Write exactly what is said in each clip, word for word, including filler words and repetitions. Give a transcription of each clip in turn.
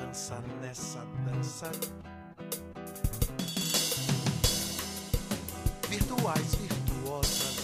dança nessa dança. Virtuais, virtuosas.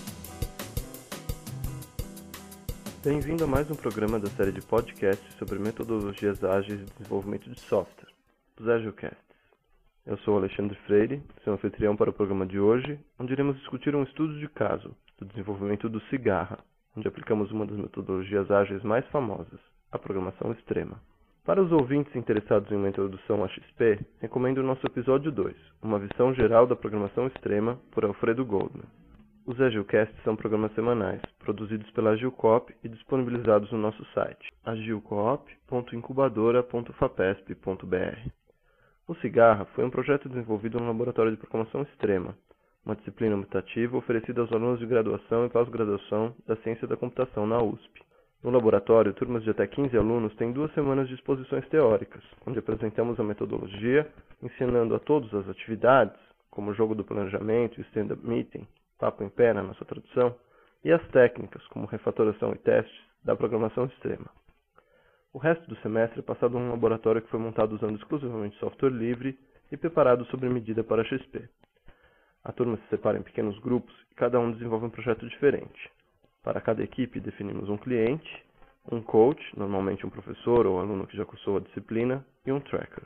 Bem-vindo a mais um programa da série de podcasts sobre metodologias ágeis de desenvolvimento de software, os AgileCasts. Eu sou Alexandre Freire, seu anfitrião para o programa de hoje, onde iremos discutir um estudo de caso do desenvolvimento do Cigarra, onde aplicamos uma das metodologias ágeis mais famosas, a programação extrema. Para os ouvintes interessados em uma introdução a X P, recomendo o nosso episódio dois, uma visão geral da programação extrema, por Alfredo Goldman. Os AgileCasts são programas semanais, produzidos pela AgileCoop e disponibilizados no nosso site, agilcoop ponto incubadora ponto fapesp ponto br. O Cigarra foi um projeto desenvolvido no Laboratório de Programação Extrema, uma disciplina optativa oferecida aos alunos de graduação e pós-graduação da Ciência da Computação na U S P. No laboratório, turmas de até quinze alunos têm duas semanas de exposições teóricas, onde apresentamos a metodologia, ensinando a todos as atividades, como o jogo do planejamento e o stand-up meeting, papo em pé na nossa tradução, e as técnicas, como refatoração e testes, da programação extrema. O resto do semestre é passado num laboratório que foi montado usando exclusivamente software livre e preparado sob medida para X P. A turma se separa em pequenos grupos e cada um desenvolve um projeto diferente. Para cada equipe, definimos um cliente, um coach, normalmente um professor ou aluno que já cursou a disciplina, e um tracker.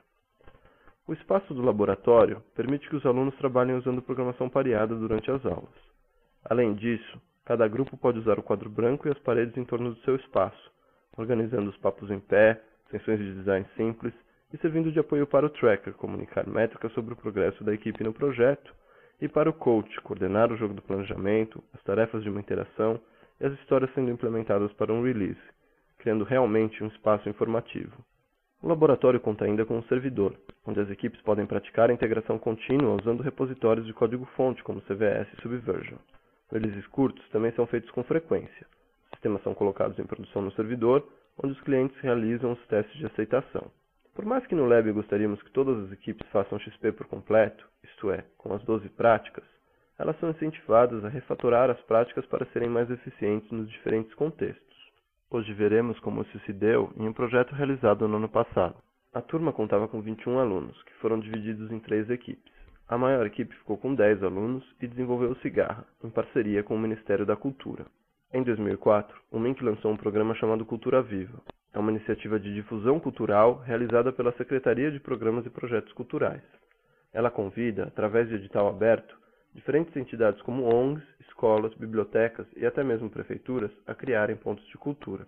O espaço do laboratório permite que os alunos trabalhem usando programação pareada durante as aulas. Além disso, cada grupo pode usar o quadro branco e as paredes em torno do seu espaço, organizando os papos em pé, sessões de design simples e servindo de apoio para o tracker comunicar métricas sobre o progresso da equipe no projeto, e para o coach coordenar o jogo do planejamento, as tarefas de uma interação e as histórias sendo implementadas para um release, criando realmente um espaço informativo. O laboratório conta ainda com um servidor, onde as equipes podem praticar a integração contínua usando repositórios de código-fonte como C V S e Subversion. Releases curtos também são feitos com frequência. Os sistemas são colocados em produção no servidor, onde os clientes realizam os testes de aceitação. Por mais que no Lab gostaríamos que todas as equipes façam X P por completo, isto é, com as doze práticas, elas são incentivadas a refatorar as práticas para serem mais eficientes nos diferentes contextos. Hoje veremos como isso se deu em um projeto realizado no ano passado. A turma contava com vinte e um alunos, que foram divididos em três equipes. A maior equipe ficou com dez alunos e desenvolveu o Cigarra, em parceria com o Ministério da Cultura. Em dois mil e quatro, o M I N C lançou um programa chamado Cultura Viva. É uma iniciativa de difusão cultural realizada pela Secretaria de Programas e Projetos Culturais. Ela convida, através de edital aberto, diferentes entidades como O N Gs, escolas, bibliotecas e até mesmo prefeituras a criarem pontos de cultura.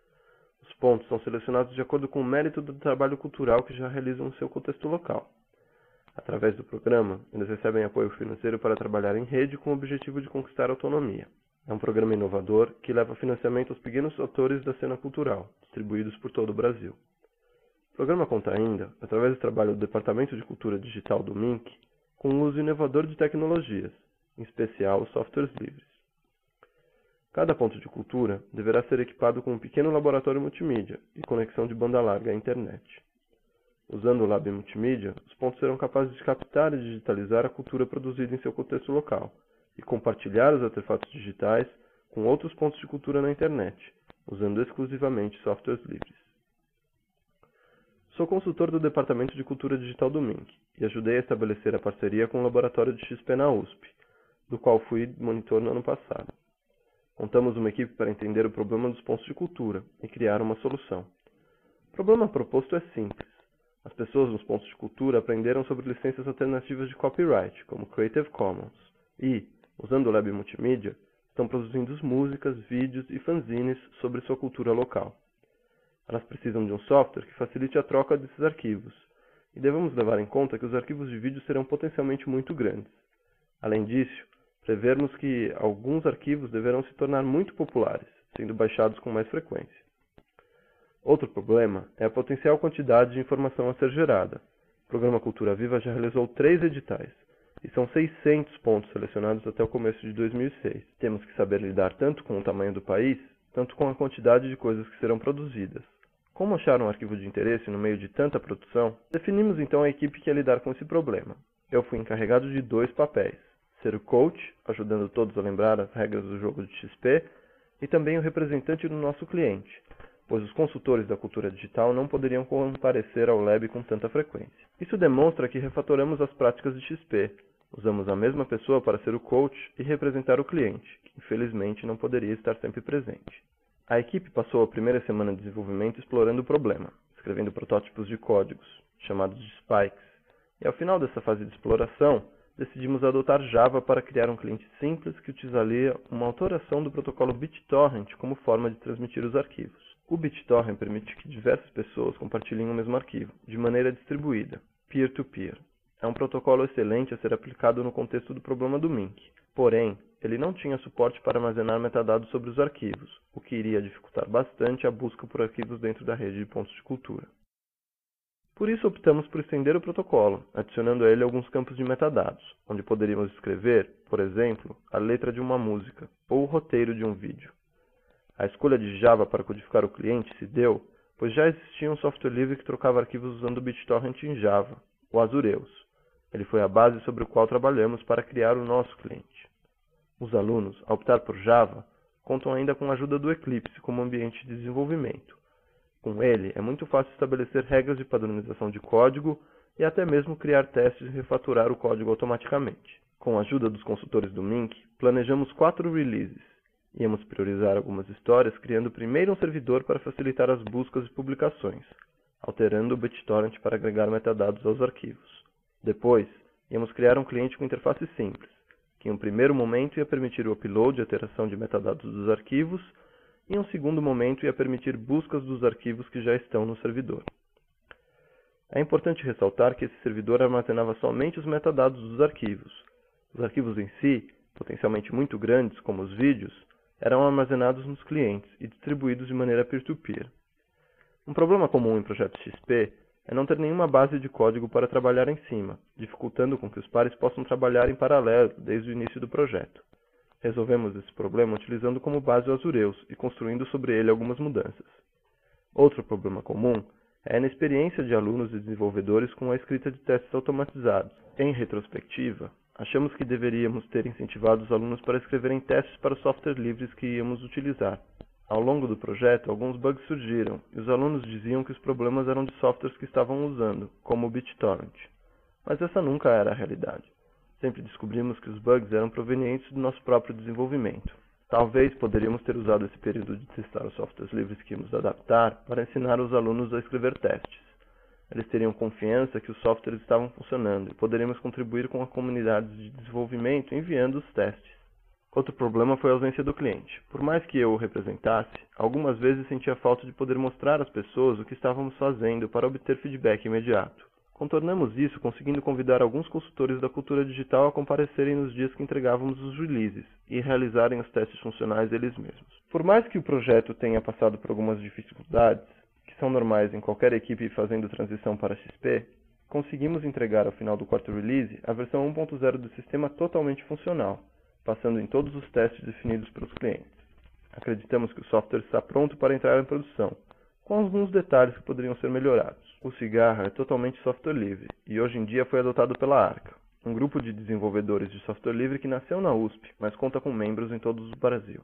Os pontos são selecionados de acordo com o mérito do trabalho cultural que já realizam no seu contexto local. Através do programa, eles recebem apoio financeiro para trabalhar em rede com o objetivo de conquistar autonomia. É um programa inovador que leva financiamento aos pequenos atores da cena cultural, distribuídos por todo o Brasil. O programa conta ainda, através do trabalho do Departamento de Cultura Digital do M I N C, com o uso inovador de tecnologias, em especial os softwares livres. Cada ponto de cultura deverá ser equipado com um pequeno laboratório multimídia e conexão de banda larga à internet. Usando o Lab Multimídia, os pontos serão capazes de captar e digitalizar a cultura produzida em seu contexto local e compartilhar os artefatos digitais com outros pontos de cultura na internet, usando exclusivamente softwares livres. Sou consultor do Departamento de Cultura Digital do M I N C e ajudei a estabelecer a parceria com o Laboratório de X P na U S P, do qual fui monitor no ano passado. Montamos uma equipe para entender o problema dos pontos de cultura e criar uma solução. O problema proposto é simples. As pessoas nos pontos de cultura aprenderam sobre licenças alternativas de copyright, como Creative Commons, e, usando o Lab Multimídia, estão produzindo músicas, vídeos e fanzines sobre sua cultura local. Elas precisam de um software que facilite a troca desses arquivos, e devemos levar em conta que os arquivos de vídeo serão potencialmente muito grandes. Além disso, prevermos que alguns arquivos deverão se tornar muito populares, sendo baixados com mais frequência. Outro problema é a potencial quantidade de informação a ser gerada. O programa Cultura Viva já realizou três editais, e são seiscentos pontos selecionados até o começo de dois mil e seis. Temos que saber lidar tanto com o tamanho do país, tanto com a quantidade de coisas que serão produzidas. Como achar um arquivo de interesse no meio de tanta produção, definimos então a equipe que ia lidar com esse problema. Eu fui encarregado de dois papéis: ser o coach, ajudando todos a lembrar as regras do jogo de X P, e também o representante do nosso cliente, pois os consultores da cultura digital não poderiam comparecer ao Lab com tanta frequência. Isso demonstra que refatoramos as práticas de X P, usamos a mesma pessoa para ser o coach e representar o cliente, que infelizmente não poderia estar sempre presente. A equipe passou a primeira semana de desenvolvimento explorando o problema, escrevendo protótipos de códigos, chamados de spikes, e ao final dessa fase de exploração, decidimos adotar Java para criar um cliente simples que utilizaria uma alteração do protocolo BitTorrent como forma de transmitir os arquivos. O BitTorrent permite que diversas pessoas compartilhem o mesmo arquivo, de maneira distribuída, peer-to-peer. É um protocolo excelente a ser aplicado no contexto do problema do Mink. Porém, ele não tinha suporte para armazenar metadados sobre os arquivos, o que iria dificultar bastante a busca por arquivos dentro da rede de pontos de cultura. Por isso optamos por estender o protocolo, adicionando a ele alguns campos de metadados, onde poderíamos escrever, por exemplo, a letra de uma música ou o roteiro de um vídeo. A escolha de Java para codificar o cliente se deu, pois já existia um software livre que trocava arquivos usando o BitTorrent em Java, o Azureus. Ele foi a base sobre o qual trabalhamos para criar o nosso cliente. Os alunos, ao optar por Java, contam ainda com a ajuda do Eclipse como ambiente de desenvolvimento. Com ele, é muito fácil estabelecer regras de padronização de código e até mesmo criar testes e refatorar o código automaticamente. Com a ajuda dos consultores do Mink, planejamos quatro releases. Íamos priorizar algumas histórias, criando primeiro um servidor para facilitar as buscas e publicações, alterando o BitTorrent para agregar metadados aos arquivos. Depois, íamos criar um cliente com interface simples, que em um primeiro momento ia permitir o upload e alteração de metadados dos arquivos, e em um segundo momento ia permitir buscas dos arquivos que já estão no servidor. É importante ressaltar que esse servidor armazenava somente os metadados dos arquivos. Os arquivos em si, potencialmente muito grandes, como os vídeos, eram armazenados nos clientes e distribuídos de maneira peer-to-peer. Um problema comum em projetos X P é não ter nenhuma base de código para trabalhar em cima, dificultando com que os pares possam trabalhar em paralelo desde o início do projeto. Resolvemos esse problema utilizando como base o Azureus e construindo sobre ele algumas mudanças. Outro problema comum é a inexperiência de alunos e desenvolvedores com a escrita de testes automatizados. Em retrospectiva, achamos que deveríamos ter incentivado os alunos para escreverem testes para os softwares livres que íamos utilizar. Ao longo do projeto, alguns bugs surgiram, e os alunos diziam que os problemas eram de softwares que estavam usando, como o BitTorrent. Mas essa nunca era a realidade. Sempre descobrimos que os bugs eram provenientes do nosso próprio desenvolvimento. Talvez poderíamos ter usado esse período de testar os softwares livres que íamos adaptar para ensinar os alunos a escrever testes. Eles teriam confiança que os softwares estavam funcionando e poderíamos contribuir com a comunidade de desenvolvimento enviando os testes. Outro problema foi a ausência do cliente. Por mais que eu o representasse, algumas vezes sentia falta de poder mostrar às pessoas o que estávamos fazendo para obter feedback imediato. Contornamos isso conseguindo convidar alguns consultores da cultura digital a comparecerem nos dias que entregávamos os releases e realizarem os testes funcionais eles mesmos. Por mais que o projeto tenha passado por algumas dificuldades, que são normais em qualquer equipe fazendo transição para X P, conseguimos entregar ao final do quarto release a versão um ponto zero do sistema totalmente funcional, passando em todos os testes definidos pelos clientes. Acreditamos que o software está pronto para entrar em produção, com alguns detalhes que poderiam ser melhorados. O Cigarra é totalmente software livre e hoje em dia foi adotado pela Arca, um grupo de desenvolvedores de software livre que nasceu na U S P, mas conta com membros em todo o Brasil.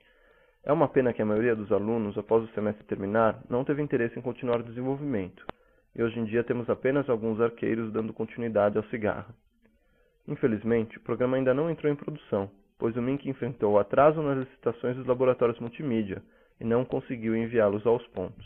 É uma pena que a maioria dos alunos, após o semestre terminar, não teve interesse em continuar o desenvolvimento, e hoje em dia temos apenas alguns arqueiros dando continuidade ao Cigarra. Infelizmente, o programa ainda não entrou em produção, pois o Mink enfrentou atraso nas licitações dos laboratórios multimídia e não conseguiu enviá-los aos pontos.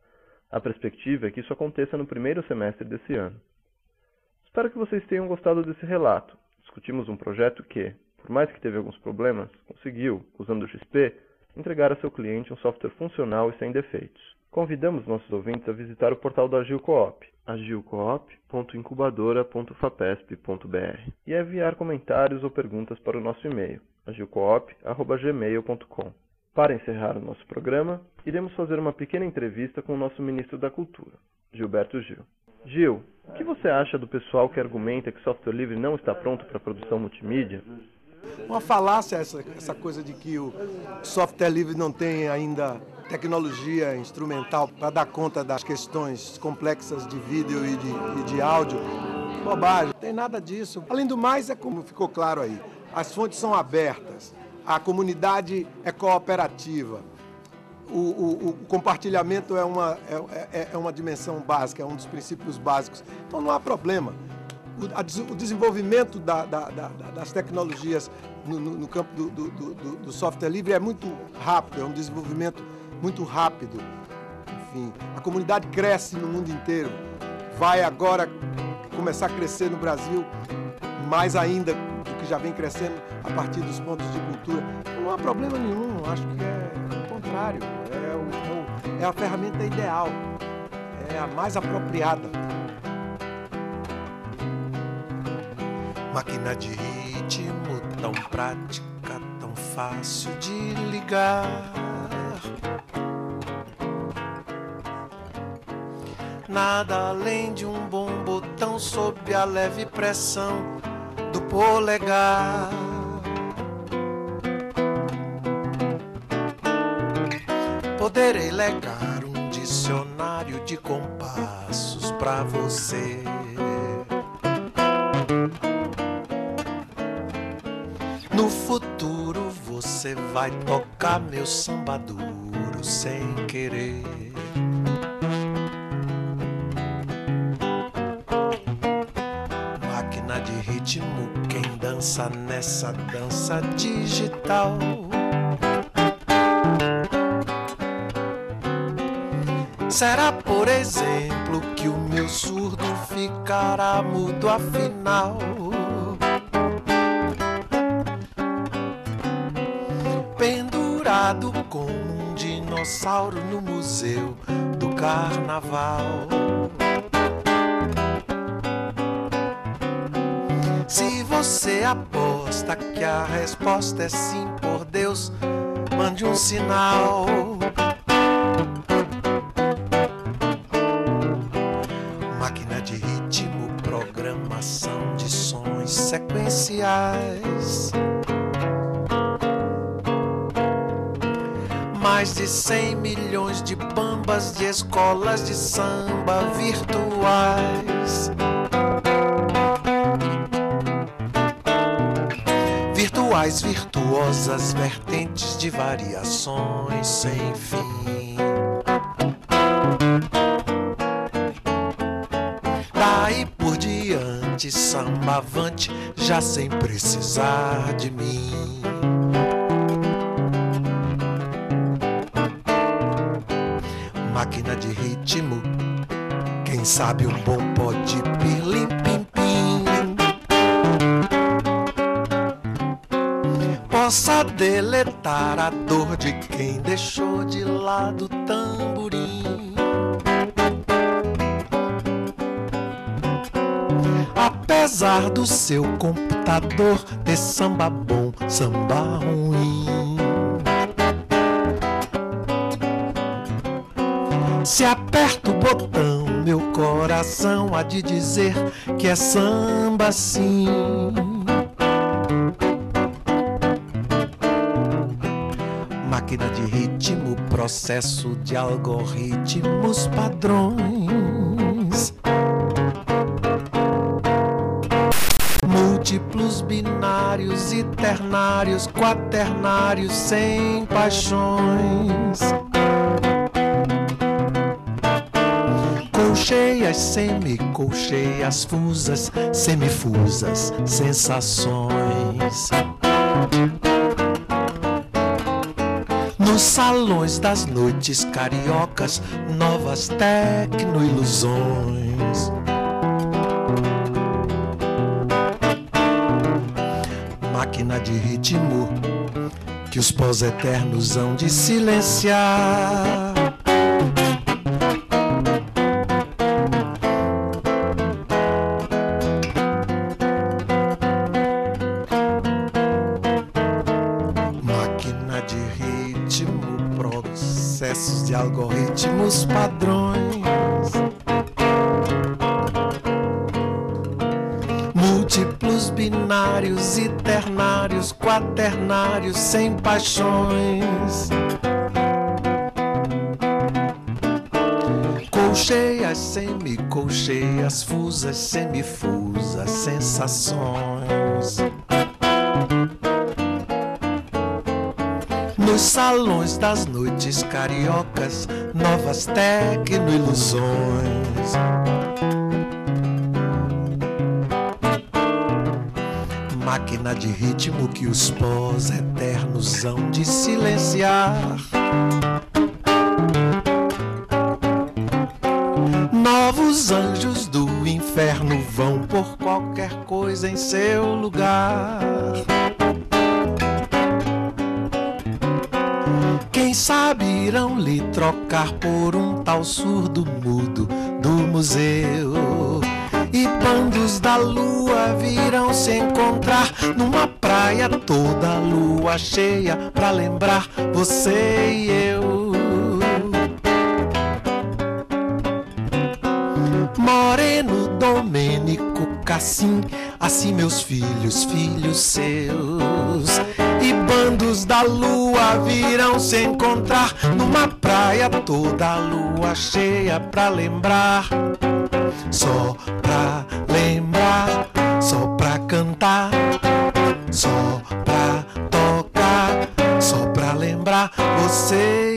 A perspectiva é que isso aconteça no primeiro semestre desse ano. Espero que vocês tenham gostado desse relato. Discutimos um projeto que, por mais que teve alguns problemas, conseguiu, usando o X P, entregar a seu cliente um software funcional e sem defeitos. Convidamos nossos ouvintes a visitar o portal da Agile Coop, agilcoop ponto incubadora ponto fapesp ponto br, e a enviar comentários ou perguntas para o nosso e-mail, agilcoop arroba gmail ponto com. Para encerrar o nosso programa, iremos fazer uma pequena entrevista com o nosso ministro da Cultura, Gilberto Gil. Gil, o que você acha do pessoal que argumenta que software livre não está pronto para produção multimídia? Uma falácia essa, essa coisa de que o software livre não tem ainda tecnologia instrumental para dar conta das questões complexas de vídeo e de, e de áudio. Bobagem, não tem nada disso. Além do mais, é como ficou claro aí, as fontes são abertas, a comunidade é cooperativa. o, o, o compartilhamento é uma, é, é uma dimensão básica, é um dos princípios básicos. Então não há problema. O, a, o desenvolvimento da, da, da, das tecnologias no, no, no campo do, do, do, do software livre é muito rápido, é um desenvolvimento muito rápido. Enfim, a comunidade cresce no mundo inteiro. Vai agora começar a crescer no Brasil, mais ainda do que já vem crescendo a partir dos pontos de cultura. Não há problema nenhum, acho que é o contrário, é, o, é a ferramenta ideal, é a mais apropriada. Máquina de ritmo tão prática, tão fácil de ligar. Nada além de um bom botão sob a leve pressão do polegar. Poderei legar um dicionário de compassos pra você. No futuro você vai tocar meu samba duro sem querer. Máquina de ritmo, quem dança nessa dança digital. Será, por exemplo, que o meu surdo ficará mudo afinal? Pendurado como um dinossauro no museu do carnaval. Se você aposta que a resposta é sim, por Deus, mande um sinal. Máquina de ritmo, programação de sons sequenciais. Mais de cem milhões de bambas de escolas de samba virtuais. Virtuais, virtuosas vertentes de variações sem fim. Daí por diante, samba avante, já sem precisar de mim. Máquina de ritmo, quem sabe um bom pó de pirlim-pim-pim possa deletar a dor de quem deixou de lado o tamborim. Apesar do seu computador ter samba bom, samba ruim. Se aperta o botão, meu coração há de dizer que é samba sim. Máquina de ritmo, processo de algoritmos padrões. Múltiplos binários e ternários, quaternários sem paixões. Colcheias, semicolcheias, fusas, semifusas, sensações. Nos salões das noites cariocas, novas tecno-ilusões. Máquina de ritmo, que os pós-eternos hão de silenciar. Máquina de ritmo, processos de algoritmos padrões. Múltiplos binários e ternários, quaternários sem paixões. Colcheias, semicolcheias, fusas, semifusas, sensações. nos salões das noites cariocas, novas tecno-ilusões. Máquina de ritmo que os pós eternos hão de silenciar. Novos anjos do inferno vão por qualquer coisa em seu lugar. Quem sabe irão lhe trocar por um tal surdo mudo do museu. E bandos da lua virão se encontrar numa praia toda a lua cheia pra lembrar você e eu. Moreno, Domênico, Cassim, assim meus filhos, filhos seus. E bandos da lua virão se encontrar numa praia toda a lua cheia pra lembrar. Só pra lembrar, só pra cantar, só pra tocar, só pra lembrar você